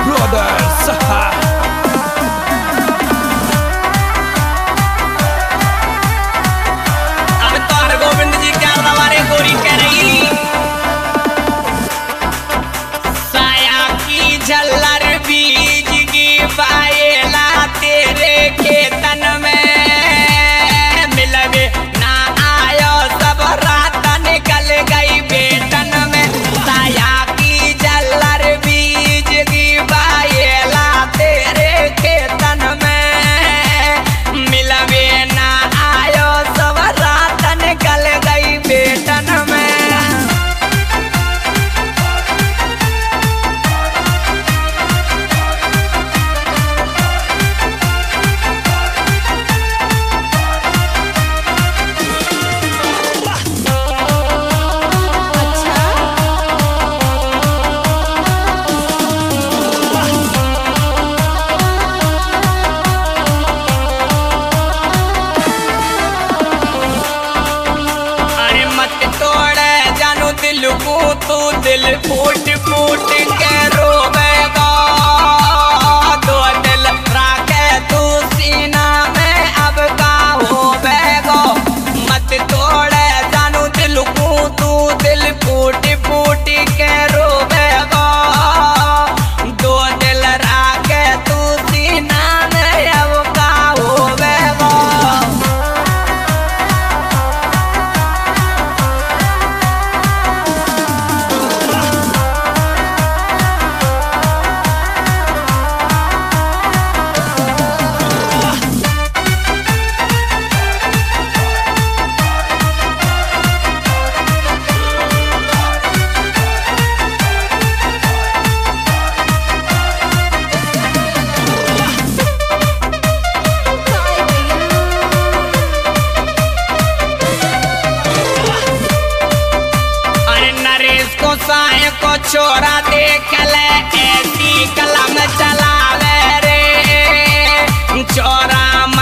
Brothers. अब तो हर गोविंद जी क्या हमारे गोरी कह रही साया की झल्लर बीज की पायला तेरे खेतन में मिलवे ना आयो सब रात निकल गई बेटन में साया की झल्लर बीज की पायला तेरे खेतन में मिलवे ना आयो सब रात निकल गई बेटन में। अरे मत तोड़े जानू दिल को तू दिल फूट फूट के रोवेगा दो दिल राखे तू सीना में अब का होवेगा मत तोड़े जानू दिल को तू दिल फूट फूट के रोवेगा दो दिल राखे तू सीना में अब का होवेगा। अरे नरेश को साय को छोरा देख ले ऐसी कलम चलावे रे छोरा